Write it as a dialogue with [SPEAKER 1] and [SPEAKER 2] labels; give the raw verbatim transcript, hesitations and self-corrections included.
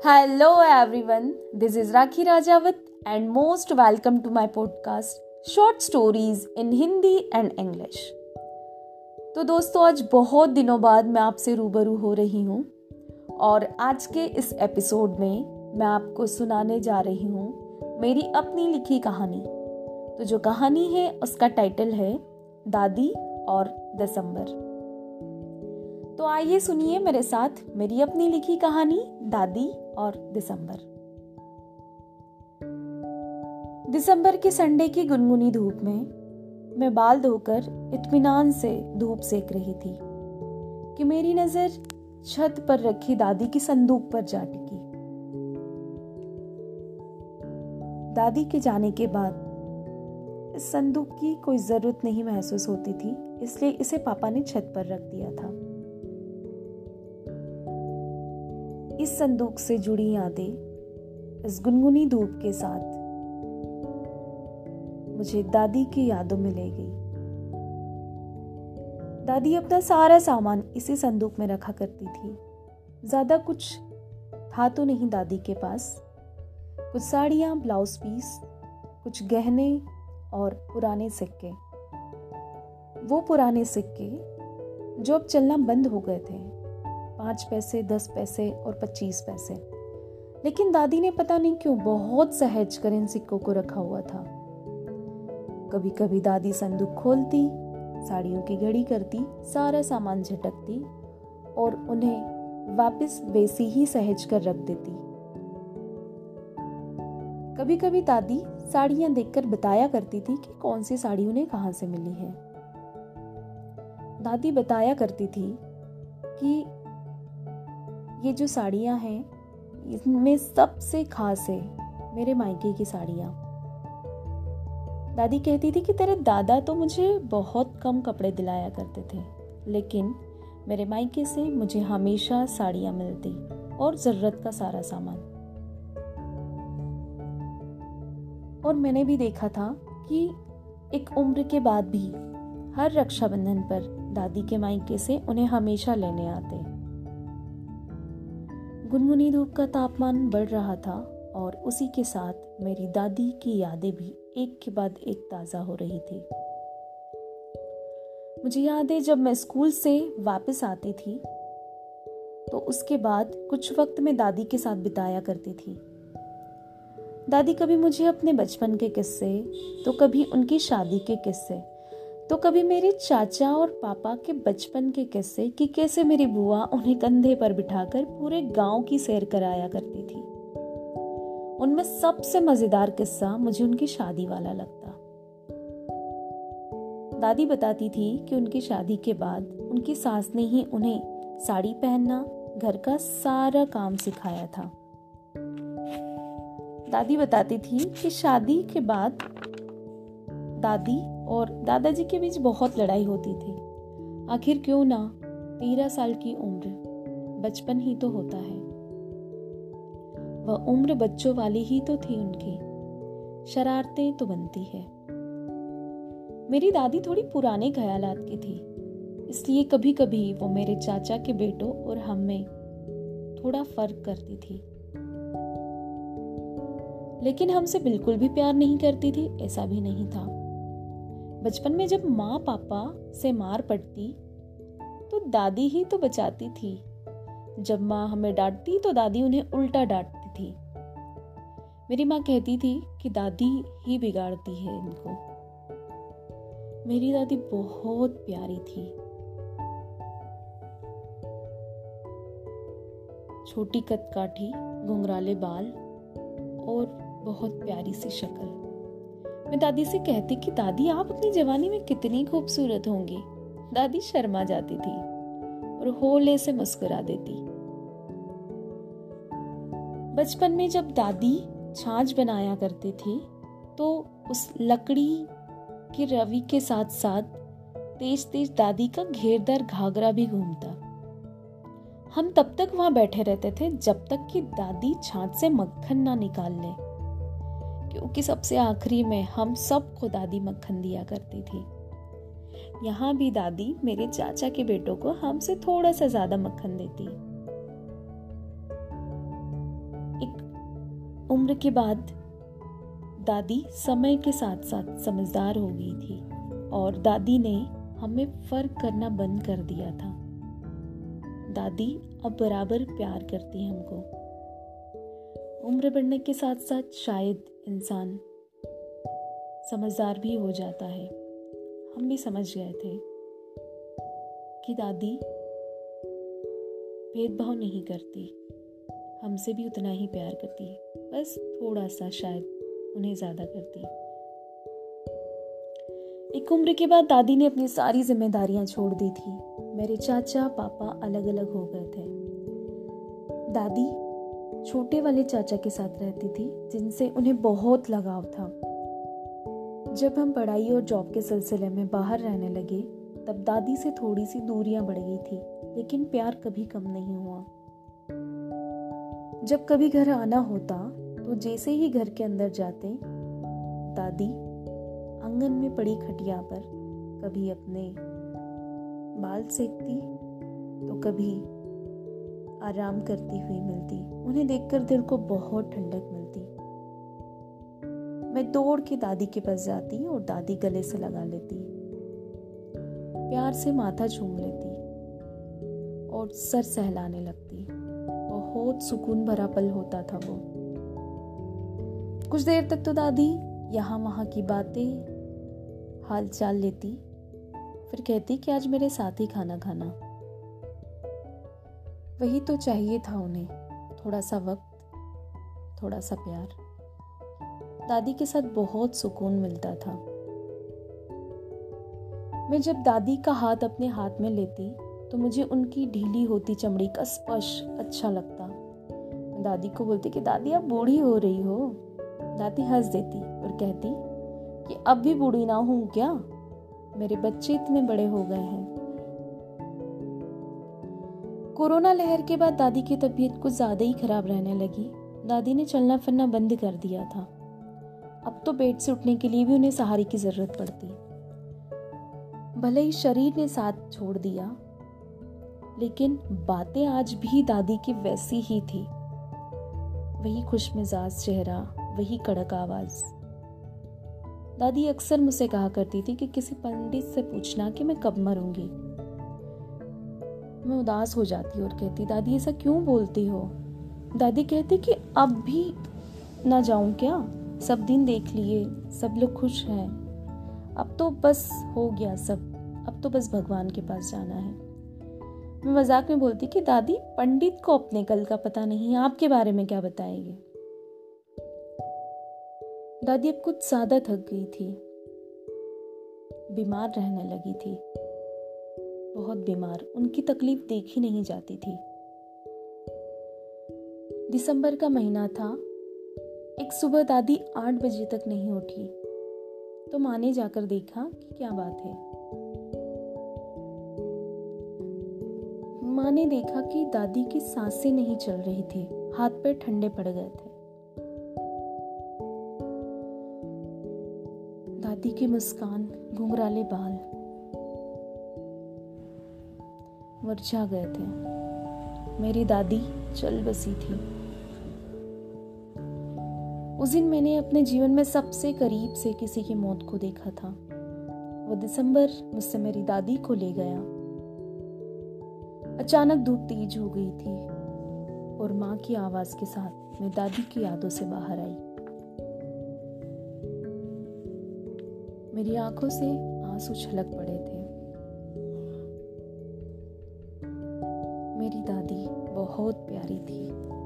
[SPEAKER 1] Hello everyone, this is Rakhi Rajawat and most welcome to my podcast Short Stories in Hindi and English. तो दोस्तों आज बहुत दिनों बाद मैं आपसे रूबरू हो रही हूँ और आज के इस एपिसोड में मैं आपको सुनाने जा रही हूँ मेरी अपनी लिखी कहानी। तो जो कहानी है उसका टाइटल है दादी और दिसंबर। तो आइए सुनिए मेरे साथ मेरी अपनी लिखी कहानी दादी और दिसंबर। दिसंबर के संडे की गुनगुनी धूप में मैं बाल धोकर इत्मीनान से धूप सेक रही थी कि मेरी नजर छत पर रखी दादी की संदूक पर जा टिकी। दादी के जाने के बाद इस संदूक की कोई जरूरत नहीं महसूस होती थी, इसलिए इसे पापा ने छत पर रख दिया था। इस संदूक से जुड़ी यादें इस गुनगुनी धूप के साथ मुझे दादी की यादों में ले गई। दादी अपना सारा सामान इसी संदूक में रखा करती थी। ज्यादा कुछ था तो नहीं दादी के पास, कुछ साड़ियां, ब्लाउज पीस, कुछ गहने और पुराने सिक्के। वो पुराने सिक्के जो अब चलना बंद हो गए थे, पांच पैसे, दस पैसे और पच्चीस पैसे। लेकिन दादी ने पता नहीं क्यों बहुत सहज कर इन सिक्कों को रखा हुआ था। कभी कभी दादी संदूक खोलती, साड़ियों की घड़ी करती, सारा सामान झटकती और उन्हें वापस वैसी ही सहज कर रख देती। कभी कभी दादी साड़ियां देखकर बताया करती थी कि कौन सी साड़ी उन्हें कहां से मिली है। दादी बताया करती थी कि ये जो साड़ियां हैं इनमें सबसे खास है मेरे मायके की साड़ियां। दादी कहती थी कि तेरे दादा तो मुझे बहुत कम कपड़े दिलाया करते थे, लेकिन मेरे मायके से मुझे हमेशा साड़ियां मिलती और जरूरत का सारा सामान। और मैंने भी देखा था कि एक उम्र के बाद भी हर रक्षाबंधन पर दादी के मायके से उन्हें हमेशा लेने आते। गुनगुनी धूप का तापमान बढ़ रहा था और उसी के साथ मेरी दादी की यादें भी एक के बाद एक ताजा हो रही थी। मुझे याद है जब मैं स्कूल से वापस आती थी तो उसके बाद कुछ वक्त मैं दादी के साथ बिताया करती थी। दादी कभी मुझे अपने बचपन के किस्से, तो कभी उनकी शादी के किस्से, तो कभी मेरे चाचा और पापा के बचपन के किस्से कि कैसे मेरी बुआ उन्हें कंधे पर बिठाकर पूरे गांव की सैर कराया करती थी। उनमें सबसे मजेदार किस्सा मुझे उनकी शादी वाला लगता। दादी बताती थी कि उनकी शादी के बाद उनकी सास ने ही उन्हें साड़ी पहनना, घर का सारा काम सिखाया था। दादी बताती थी कि शादी के बाद दादी और दादाजी के बीच बहुत लड़ाई होती थी। आखिर क्यों ना, तेरह साल की उम्र बचपन ही तो होता है। वह उम्र बच्चों वाली ही तो थी उनकी, शरारतें तो बनती है। मेरी दादी थोड़ी पुराने ख्यालात की थी, इसलिए कभी कभी वो मेरे चाचा के बेटों और हम में थोड़ा फर्क करती थी। लेकिन हमसे बिल्कुल भी प्यार नहीं करती थी, ऐसा भी नहीं था। बचपन में जब माँ पापा से मार पड़ती तो दादी ही तो बचाती थी। जब माँ हमें डांटती तो दादी उन्हें उल्टा डांटती थी। मेरी माँ कहती थी कि दादी ही बिगाड़ती है इनको। मेरी दादी बहुत प्यारी थी। छोटी कदकाठी, घुंघराले बाल और बहुत प्यारी सी शक्ल। मैं दादी से कहती कि दादी आप अपनी जवानी में कितनी खूबसूरत होंगी। दादी शर्मा जाती थी और होले से मुस्कुरा देती। बचपन में जब दादी छाछ बनाया करती थी तो उस लकड़ी की रवि के साथ साथ तेज तेज दादी का घेरदार घाघरा भी घूमता। हम तब तक वहां बैठे रहते थे जब तक कि दादी छाछ से मक्खन ना निकाल ले, क्योंकि सबसे आखिरी में हम सबको दादी मक्खन दिया करती थी। यहाँ भी दादी मेरे चाचा के बेटों को हमसे थोड़ा सा ज्यादा मक्खन देती। उम्र के बाद दादी समय के साथ साथ समझदार हो गई थी और दादी ने हमें फर्क करना बंद कर दिया था। दादी अब बराबर प्यार करती है हमको। उम्र बढ़ने के साथ साथ शायद इंसान समझदार भी हो जाता है। हम भी समझ गए थे कि दादी भेदभाव नहीं करती, हमसे भी उतना ही प्यार करती है, बस थोड़ा सा शायद उन्हें ज़्यादा करती। एक उम्र के बाद दादी ने अपनी सारी जिम्मेदारियां छोड़ दी थी। मेरे चाचा पापा अलग अलग हो गए थे। दादी छोटे वाले चाचा के साथ रहती थी जिनसे उन्हें बहुत लगाव था। जब हम पढ़ाई और जॉब के सिलसिले में बाहर रहने लगे तब दादी से थोड़ी सी दूरियां बढ़ गई थी, लेकिन प्यार कभी कम नहीं हुआ। जब कभी घर आना होता तो जैसे ही घर के अंदर जाते, दादी आंगन में पड़ी खटिया पर कभी अपने बाल सेकती तो कभी आराम करती हुई मिलती। उन्हें देखकर दिल को बहुत ठंडक मिलती। मैं दौड़ के दादी के पास जाती और दादी गले से लगा लेती, प्यार से माथा चूम लेती और सर सहलाने लगती। बहुत सुकून भरा पल होता था वो। कुछ देर तक तो दादी यहाँ वहाँ की बातें हाल चाल लेती, फिर कहती कि आज मेरे साथ ही खाना खाना। वही तो चाहिए था उन्हें, थोड़ा सा वक्त, थोड़ा सा प्यार। दादी के साथ बहुत सुकून मिलता था। मैं जब दादी का हाथ अपने हाथ में लेती तो मुझे उनकी ढीली होती चमड़ी का स्पर्श अच्छा लगता। मैं दादी को बोलती कि दादी आप बूढ़ी हो रही हो। दादी हंस देती और कहती कि अब भी बूढ़ी ना हूं क्या, मेरे बच्चे इतने बड़े हो गए हैं। कोरोना लहर के बाद दादी की तबीयत कुछ ज्यादा ही खराब रहने लगी। दादी ने चलना फिरना बंद कर दिया था। अब तो बेड से उठने के लिए भी उन्हें सहारे की जरूरत पड़ती। भले ही शरीर ने साथ छोड़ दिया, लेकिन बातें आज भी दादी की वैसी ही थी। वही खुशमिजाज चेहरा, वही कड़क आवाज। दादी अक्सर मुझसे कहा करती थी कि किसी पंडित से पूछना कि मैं कब मरूंगी। मैं उदास हो जाती और कहती दादी ऐसा क्यों बोलती हो। दादी कहती कि अब भी ना जाऊं क्या, सब दिन देख लिए, सब लोग खुश हैं, अब तो बस हो गया सब, अब तो बस भगवान के पास जाना है। मैं मजाक में बोलती कि दादी पंडित को अपने कल का पता नहीं, आपके बारे में क्या बताएंगे। दादी अब कुछ ज्यादा थक गई थी, बीमार रहने लगी थी, बहुत बीमार। उनकी तकलीफ देखी नहीं जाती थी। दिसंबर का महीना था। एक सुबह दादी आठ बजे तक नहीं उठी तो माँ ने जाकर देखा कि क्या बात है। माँ ने देखा कि दादी की सांसें नहीं चल रही थी, हाथ पैर ठंडे पड़ गए थे। दादी की मुस्कान, घुंघराले बाल मुरझा गए थे। मेरी दादी चल बसी थी। उस दिन मैंने अपने जीवन में सबसे करीब से किसी की मौत को देखा था। वो दिसंबर मुझसे मेरी दादी को ले गया। अचानक धूप तेज हो गई थी और माँ की आवाज के साथ मैं दादी की यादों से बाहर आई। मेरी आंखों से आंसू छलक पड़े थे। मेरी दादी बहुत प्यारी थी।